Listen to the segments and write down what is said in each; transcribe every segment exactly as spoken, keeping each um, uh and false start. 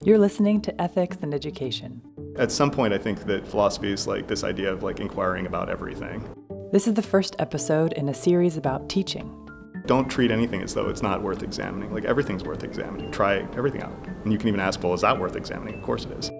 You're listening to Ethics and Education. At some point, I think that philosophy is like this idea of like inquiring about everything. This is the first episode in a series about teaching. Don't treat anything as though it's not worth examining. Like everything's worth examining. Try everything out. And you can even ask, well, is that worth examining? Of course it is.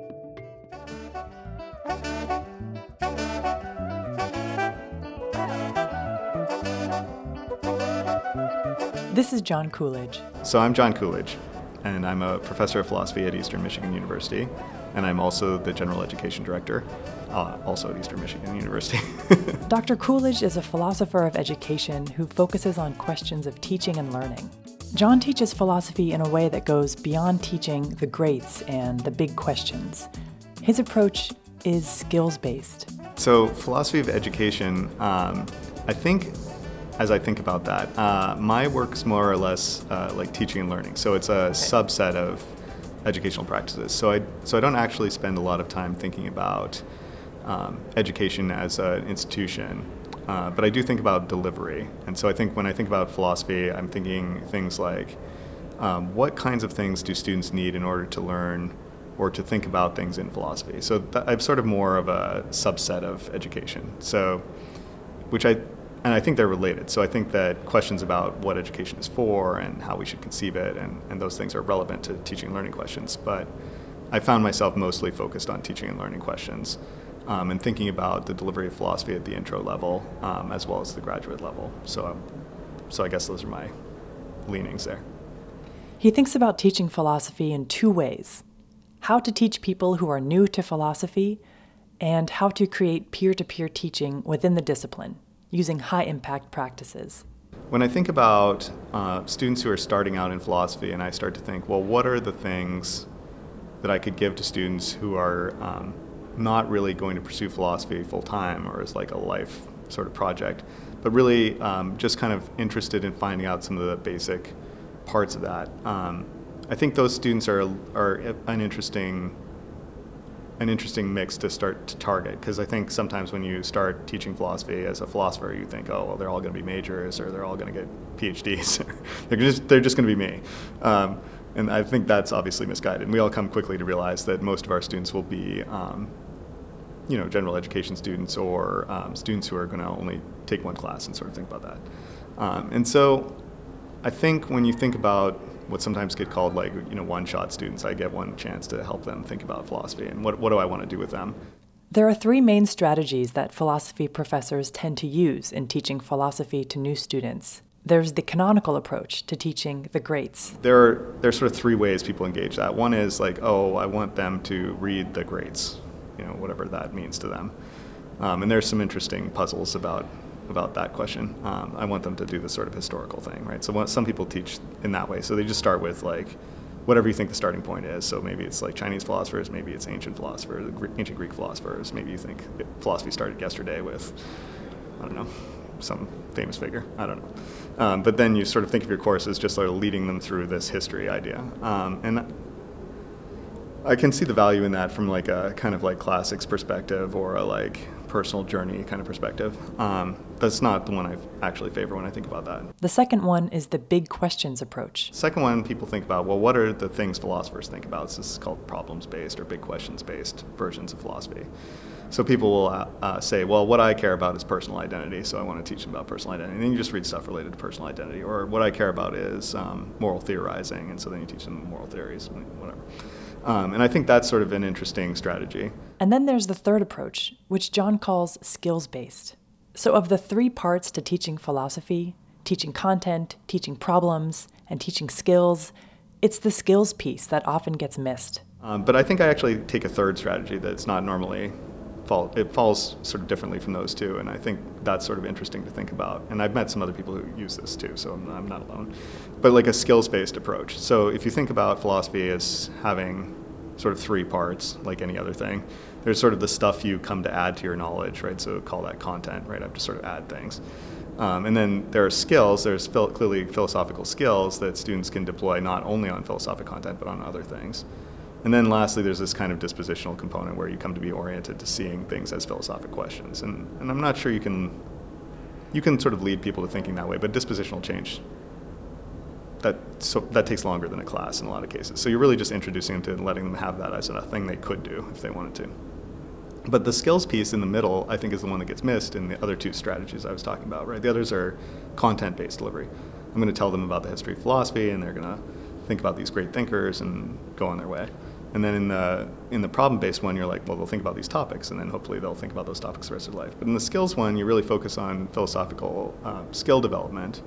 This is John Coolidge. So I'm John Coolidge, and I'm a professor of philosophy at Eastern Michigan University, and I'm also the general education director, uh, also at Eastern Michigan University. Doctor Coolidge is a philosopher of education who focuses on questions of teaching and learning. John teaches philosophy in a way that goes beyond teaching the greats and the big questions. His approach is skills-based. So philosophy of education, um, I think, as I think about that, uh, my work's more or less uh, like teaching and learning. So it's a okay. subset of educational practices. So I so I don't actually spend a lot of time thinking about um, education as an institution, uh, but I do think about delivery. And so I think when I think about philosophy, I'm thinking things like, um, what kinds of things do students need in order to learn or to think about things in philosophy? So th- I'm sort of more of a subset of education. So, which I And I think they're related. So I think that questions about what education is for and how we should conceive it and, and those things are relevant to teaching and learning questions. But I found myself mostly focused on teaching and learning questions um, and thinking about the delivery of philosophy at the intro level um, as well as the graduate level. So, um, so I guess those are my leanings there. He thinks about teaching philosophy in two ways: how to teach people who are new to philosophy and how to create peer-to-peer teaching within the discipline, using high-impact practices. When I think about uh, students who are starting out in philosophy and I start to think, well, what are the things that I could give to students who are um, not really going to pursue philosophy full-time or as like a life sort of project, but really um, just kind of interested in finding out some of the basic parts of that. Um, I think those students are, are an interesting an interesting mix to start to target, because I think sometimes when you start teaching philosophy as a philosopher, you think, oh, well, they're all going to be majors or they're all going to get P H Ds. they're just they're just going to be me. Um, and I think that's obviously misguided. And we all come quickly to realize that most of our students will be, um, you know, general education students or um, students who are going to only take one class and sort of think about that. Um, and so I think when you think about what sometimes get called like, you know, one-shot students, I get one chance to help them think about philosophy and what, what do I want to do with them. There are three main strategies that philosophy professors tend to use in teaching philosophy to new students. There's the canonical approach to teaching the greats. There are there's sort of three ways people engage that. One is like, oh, I want them to read the greats, you know, whatever that means to them. Um, and there's some interesting puzzles about about that question. Um, I want them to do this sort of historical thing, right? So what, some people teach in that way. So they just start with like whatever you think the starting point is. So maybe it's like Chinese philosophers, maybe it's ancient philosophers, ancient Greek philosophers. Maybe you think philosophy started yesterday with, I don't know, some famous figure. I don't know. Um, but then you sort of think of your course as just sort of leading them through this history idea. Um, and I can see the value in that from like a kind of like classics perspective or a like personal journey kind of perspective. Um, that's not the one I actually favor when I think about that. The second one is the big questions approach. Second one, people think about, well, what are the things philosophers think about? So this is called problems-based or big questions-based versions of philosophy. So people will uh, uh, say, well, what I care about is personal identity, so I want to teach them about personal identity. And then you just read stuff related to personal identity. Or what I care about is um, moral theorizing, and so then you teach them moral theories, whatever. Um, and I think that's sort of an interesting strategy. And then there's the third approach, which John calls skills-based. So of the three parts to teaching philosophy, teaching content, teaching problems, and teaching skills, it's the skills piece that often gets missed. Um, but I think I actually take a third strategy that's not normally, fall, it falls sort of differently from those two, and I think that's sort of interesting to think about. And I've met some other people who use this too, so I'm, I'm not alone. But like a skills-based approach. So if you think about philosophy as having sort of three parts, like any other thing, there's sort of the stuff you come to add to your knowledge, right? So call that content, right? I have to sort of add things. Um, and then there are skills, there's phil- clearly philosophical skills that students can deploy not only on philosophic content, but on other things. And then lastly, there's this kind of dispositional component where you come to be oriented to seeing things as philosophic questions. And, and I'm not sure you can, you can sort of lead people to thinking that way, but dispositional change that so that takes longer than a class in a lot of cases. So you're really just introducing them to and letting them have that as a thing they could do if they wanted to. But the skills piece in the middle, I think, is the one that gets missed in the other two strategies I was talking about, right? The others are content-based delivery. I'm going to tell them about the history of philosophy, and they're going to think about these great thinkers and go on their way. And then in the in the problem-based one, you're like, well, they'll think about these topics, and then hopefully they'll think about those topics the rest of their life. But in the skills one, you really focus on philosophical uh, skill development.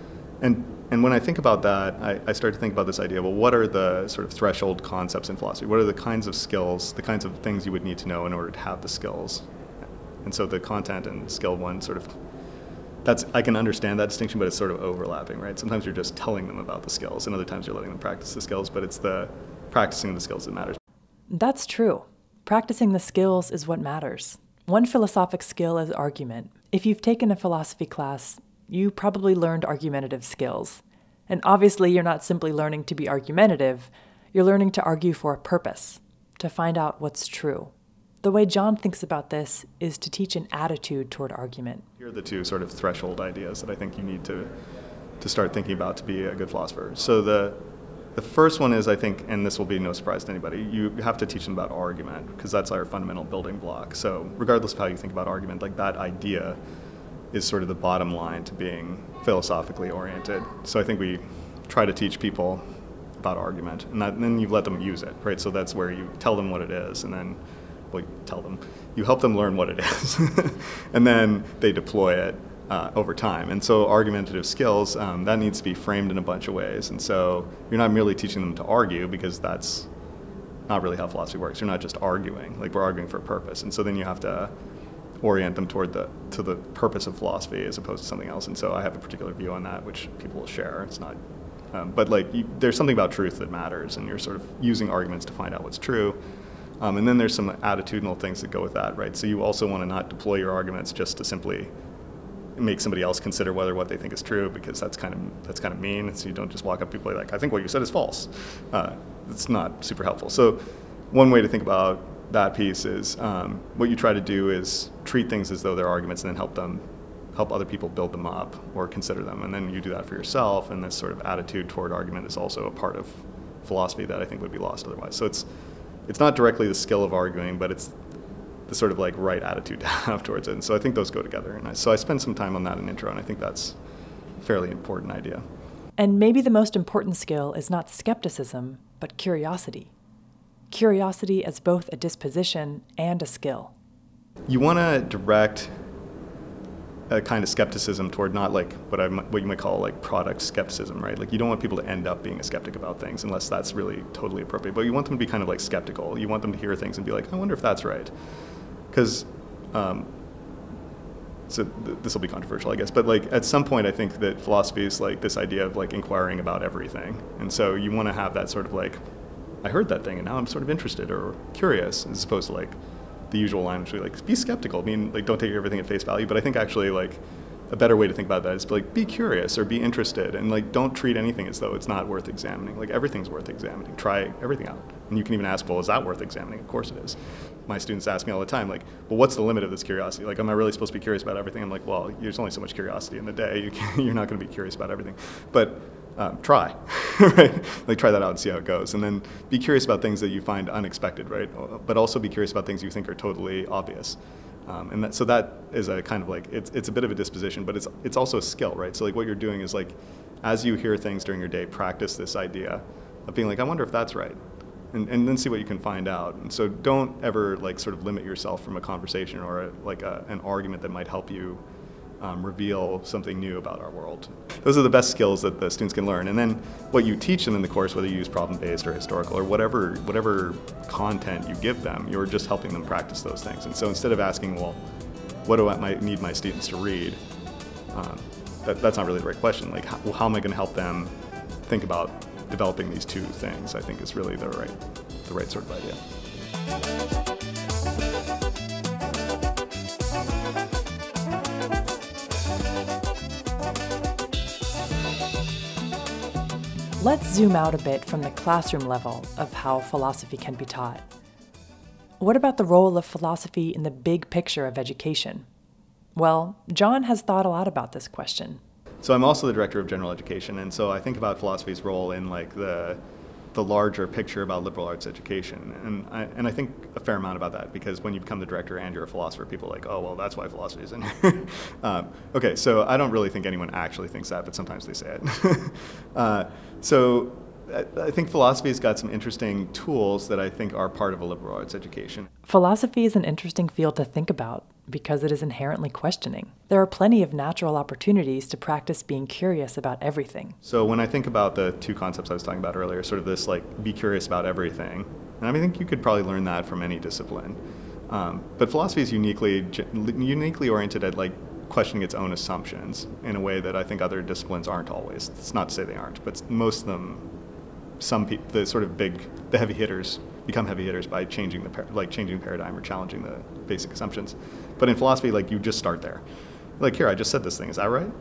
And and when I think about that, I, I start to think about this idea, well, what are the sort of threshold concepts in philosophy? What are the kinds of skills, the kinds of things you would need to know in order to have the skills? And so the content and skill one sort of, that's, I can understand that distinction, but it's sort of overlapping, right? Sometimes you're just telling them about the skills, and other times you're letting them practice the skills, but it's the practicing the skills that matters. That's true. Practicing the skills is what matters. One philosophic skill is argument. If you've taken a philosophy class, you probably learned argumentative skills. And obviously, you're not simply learning to be argumentative, you're learning to argue for a purpose, to find out what's true. The way John thinks about this is to teach an attitude toward argument. Here are the two sort of threshold ideas that I think you need to, to start thinking about to be a good philosopher. So the, the first one is, I think, and this will be no surprise to anybody, you have to teach them about argument, because that's our fundamental building block. So regardless of how you think about argument, like that idea is sort of the bottom line to being philosophically oriented. So I think we try to teach people about argument, and, that, and then you let them use it, right? So that's where you tell them what it is, and then, well, you tell them, you help them learn what it is, and then they deploy it uh, over time. And so argumentative skills, um, that needs to be framed in a bunch of ways. And so you're not merely teaching them to argue, because that's not really how philosophy works. You're not just arguing, like we're arguing for a purpose. And so then you have to orient them toward the to the purpose of philosophy as opposed to something else. And so I have a particular view on that, which people will share. It's not, um, but like you, there's something about truth that matters, and you're sort of using arguments to find out what's true. Um, and then there's some attitudinal things that go with that, right? So you also want to not deploy your arguments just to simply make somebody else consider whether what they think is true, because that's kind of that's kind of mean. So you don't just walk up to people like, I think what you said is false. Uh, it's not super helpful. So one way to think about that piece is um, what you try to do is treat things as though they're arguments, and then help them, help other people build them up or consider them, and then you do that for yourself. And this sort of attitude toward argument is also a part of philosophy that I think would be lost otherwise. So it's it's not directly the skill of arguing, but it's the sort of like right attitude to have towards it. And so I think those go together. And I, so I spend some time on that in intro, and I think that's a fairly important idea. And maybe the most important skill is not skepticism, but curiosity. Curiosity as both a disposition and a skill. You want to direct a kind of skepticism toward not like what I what you might call like product skepticism, right? Like you don't want people to end up being a skeptic about things unless that's really totally appropriate. But you want them to be kind of like skeptical. You want them to hear things and be like, I wonder if that's right. Because, um, so th- this will be controversial, I guess, but like at some point I think that philosophy is like this idea of like inquiring about everything. And so you want to have that sort of like, I heard that thing and now I'm sort of interested or curious, as opposed to like the usual line, which is like, be skeptical. I mean, like, don't take everything at face value. But I think actually like a better way to think about that is like, be curious or be interested, and like, don't treat anything as though it's not worth examining. Like everything's worth examining. Try everything out. And you can even ask, well, is that worth examining? Of course it is. My students ask me all the time, like, well, what's the limit of this curiosity? Like, am I really supposed to be curious about everything? I'm like, well, there's only so much curiosity in the day. You can, you're not going to be curious about everything. But Um, try, right? Like try that out and see how it goes. And then be curious about things that you find unexpected, right? But also be curious about things you think are totally obvious. Um, and that, so that is a kind of like, it's it's a bit of a disposition, but it's it's also a skill, right? So like what you're doing is like, as you hear things during your day, practice this idea of being like, I wonder if that's right. And, and then see what you can find out. And so don't ever like sort of limit yourself from a conversation or a, like a, an argument that might help you Um, reveal something new about our world. Those are the best skills that the students can learn. And then what you teach them in the course, whether you use problem-based or historical or whatever whatever content you give them, you're just helping them practice those things. And so instead of asking, well, what do I might need my students to read, um, that, that's not really the right question. Like, how, well, how am I going to help them think about developing these two things, I think is really the right, the right sort of idea. Let's zoom out a bit from the classroom level of how philosophy can be taught. What about the role of philosophy in the big picture of education? Well, John has thought a lot about this question. So I'm also the director of general education, and so I think about philosophy's role in like the the larger picture about liberal arts education, and I, and I think a fair amount about that, because when you become the director and you're a philosopher, people are like, oh, well, that's why philosophy is in here. um, okay, so I don't really think anyone actually thinks that, but sometimes they say it. uh, so I, I think philosophy's got some interesting tools that I think are part of a liberal arts education. Philosophy is an interesting field to think about because it is inherently questioning. There are plenty of natural opportunities to practice being curious about everything. So when I think about the two concepts I was talking about earlier, sort of this like be curious about everything, and I think you could probably learn that from any discipline. Um, but philosophy is uniquely uniquely oriented at like questioning its own assumptions in a way that I think other disciplines aren't always. It's not to say they aren't, but most of them, some people, the sort of big, the heavy hitters become heavy hitters by changing the par- like changing the paradigm or challenging the basic assumptions. But in philosophy, like you just start there. Like, here, I just said this thing. Is that right?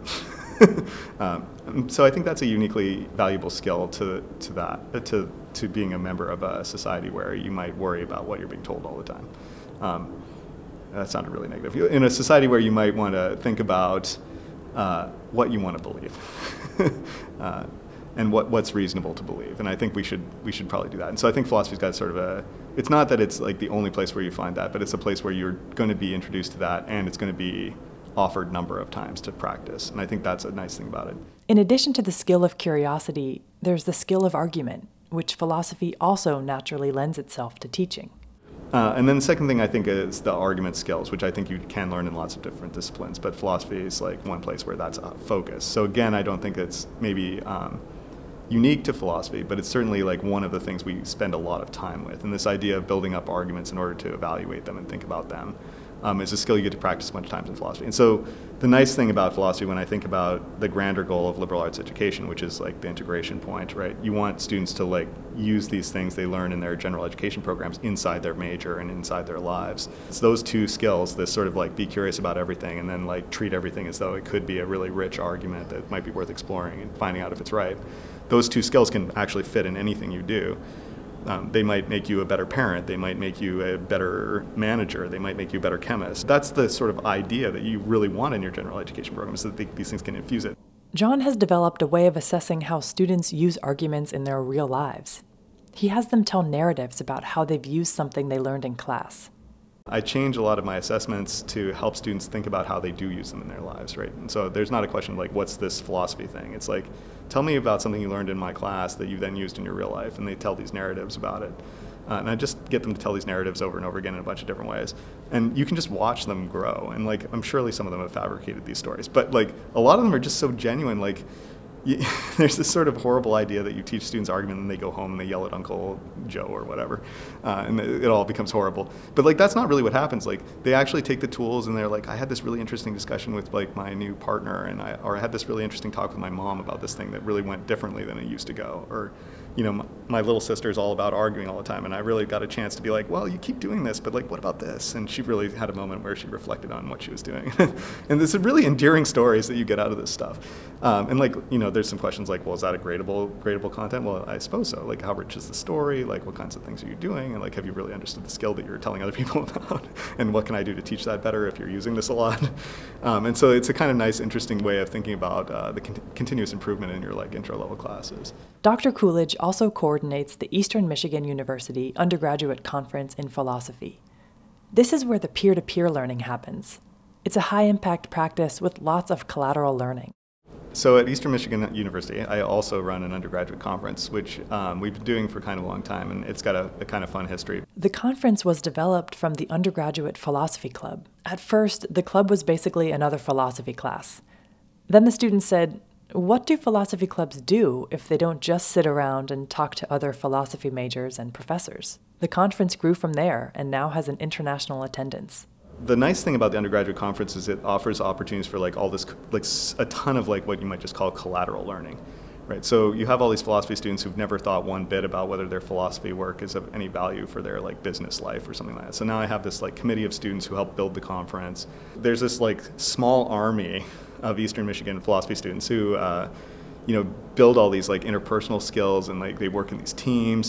um, so I think that's a uniquely valuable skill to to that to to being a member of a society where you might worry about what you're being told all the time. Um, that sounded really negative. In a society where you might want to think about uh, what you want to believe. uh, and what, what's reasonable to believe. And I think we should we should probably do that. And so I think philosophy's got sort of a, it's not that it's like the only place where you find that, but it's a place where you're going to be introduced to that, and it's going to be offered a number of times to practice. And I think that's a nice thing about it. In addition to the skill of curiosity, there's the skill of argument, which philosophy also naturally lends itself to teaching. Uh, and then the second thing I think is the argument skills, which I think you can learn in lots of different disciplines, but philosophy is like one place where that's a focus. So again, I don't think it's maybe um, unique to philosophy, but it's certainly like one of the things we spend a lot of time with. And this idea of building up arguments in order to evaluate them and think about them um, is a skill you get to practice a bunch of times in philosophy. And so the nice thing about philosophy, when I think about the grander goal of liberal arts education, which is like the integration point, right? You want students to like use these things they learn in their general education programs inside their major and inside their lives. It's those two skills, this sort of like be curious about everything and then like treat everything as though it could be a really rich argument that might be worth exploring and finding out if it's right. Those two skills can actually fit in anything you do. Um, they might make you a better parent, they might make you a better manager, they might make you a better chemist. That's the sort of idea that you really want in your general education program, so that they, these things can infuse it. John has developed a way of assessing how students use arguments in their real lives. He has them tell narratives about how they've used something they learned in class. I change a lot of my assessments to help students think about how they do use them in their lives, right? And so there's not a question like, what's this philosophy thing? It's like, tell me about something you learned in my class that you then used in your real life, and they tell these narratives about it. Uh, and I just get them to tell these narratives over and over again in a bunch of different ways. And you can just watch them grow. And like, I'm surely some of them have fabricated these stories, but like a lot of them are just so genuine. Like, You, there's this sort of horrible idea that you teach students argument and they go home and they yell at Uncle Joe or whatever, uh, and it, it all becomes horrible. But like that's not really what happens. Like they actually take the tools and they're like, I had this really interesting discussion with like my new partner, and I or I had this really interesting talk with my mom about this thing that really went differently than it used to go. Or, you know, my, my little sister is all about arguing all the time, and I really got a chance to be like, well, you keep doing this, but like, what about this? And she really had a moment where she reflected on what she was doing. And there's really endearing stories that you get out of this stuff. Um, and like, you know, there's some questions like, well, is that a gradable, gradable content? Well, I suppose so. Like, how rich is the story? Like, what kinds of things are you doing? And like, have you really understood the skill that you're telling other people about? And what can I do to teach that better if you're using this a lot? Um, and so it's a kind of nice, interesting way of thinking about uh, the con- continuous improvement in your like intro level classes. Doctor Coolidge also coordinates the Eastern Michigan University Undergraduate Conference in Philosophy. This is where the peer-to-peer learning happens. It's a high-impact practice with lots of collateral learning. So at Eastern Michigan University, I also run an undergraduate conference, which um, we've been doing for kind of a long time, and it's got a, a kind of fun history. The conference was developed from the Undergraduate Philosophy Club. At first, the club was basically another philosophy class. Then the students said, what do philosophy clubs do if they don't just sit around and talk to other philosophy majors and professors? The conference grew from there and now has an international attendance. The nice thing about the undergraduate conference is it offers opportunities for like all this, like a ton of like what you might just call collateral learning, right? So you have all these philosophy students who've never thought one bit about whether their philosophy work is of any value for their like business life or something like that. So now I have this like committee of students who help build the conference. There's this like small army of Eastern Michigan philosophy students who, uh, you know, build all these like interpersonal skills, and like they work in these teams.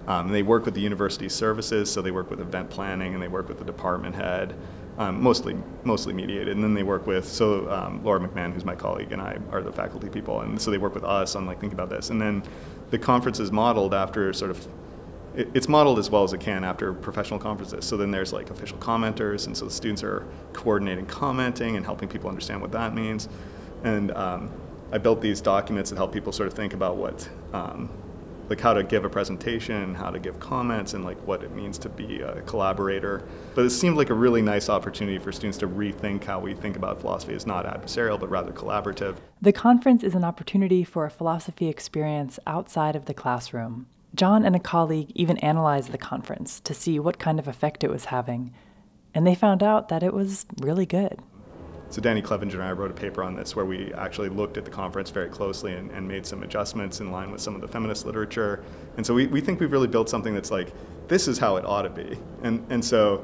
Um, they work with the university services, so they work with event planning and they work with the department head, um, mostly mostly mediated. And then they work with, so um, Laura McMahon, who's my colleague, and I are the faculty people, and so they work with us on like thinking about this. And then the conference is modeled after sort of, it, it's modeled as well as it can after professional conferences. So then there's like official commenters, and so the students are coordinating commenting and helping people understand what that means. And um, I built these documents that help people sort of think about what, um, like how to give a presentation, how to give comments, and like what it means to be a collaborator. But it seemed like a really nice opportunity for students to rethink how we think about philosophy as not adversarial, but rather collaborative. The conference is an opportunity for a philosophy experience outside of the classroom. John and a colleague even analyzed the conference to see what kind of effect it was having, and they found out that it was really good. So Danny Clevenger and I wrote a paper on this where we actually looked at the conference very closely and, and made some adjustments in line with some of the feminist literature. And so we, we think we've really built something that's like, this is how it ought to be. And and so,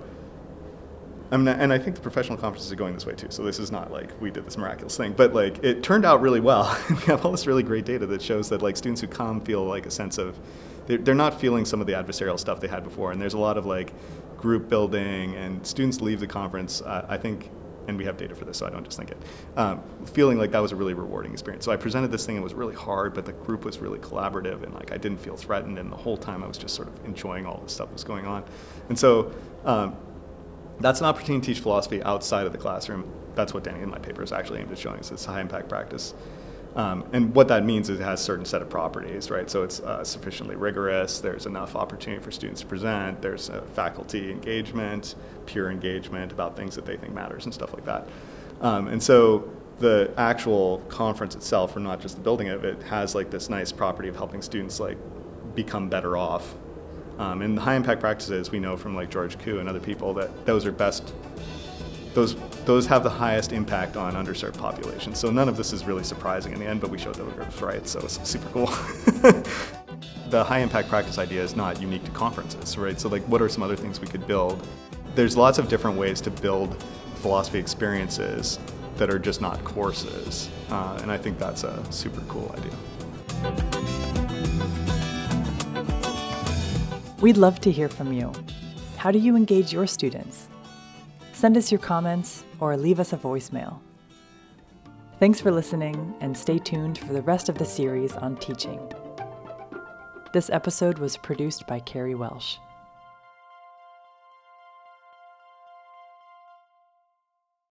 I mean, and I think the professional conferences are going this way too. So this is not like we did this miraculous thing, but like it turned out really well. We have all this really great data that shows that like students who come feel like a sense of, they're, they're not feeling some of the adversarial stuff they had before. And there's a lot of like group building, and students leave the conference, uh, I think, and we have data for this, so I don't just think it, um, feeling like that was a really rewarding experience. So I presented this thing, it was really hard, but the group was really collaborative, and like I didn't feel threatened, and the whole time I was just sort of enjoying all this stuff that was going on. And so um, that's an opportunity to teach philosophy outside of the classroom. That's what Danny in my paper is actually aimed at showing, so it's a high impact practice. Um, and what that means is it has a certain set of properties, right? So it's uh, sufficiently rigorous, there's enough opportunity for students to present, there's uh, faculty engagement, peer engagement about things that they think matters and stuff like that. Um, and so the actual conference itself, or not just the building of it, has like this nice property of helping students like become better off. Um, and the high impact practices, we know from like George Koo and other people that those are best, those those have the highest impact on underserved populations. So none of this is really surprising in the end, but we showed that we were right, so it's super cool. The high impact practice idea is not unique to conferences, right? So like what are some other things we could build? There's lots of different ways to build philosophy experiences that are just not courses. Uh, and I think that's a super cool idea. We'd love to hear from you. How do you engage your students? Send us your comments or leave us a voicemail. Thanks for listening, and stay tuned for the rest of the series on teaching. This episode was produced by Carrie Welsh.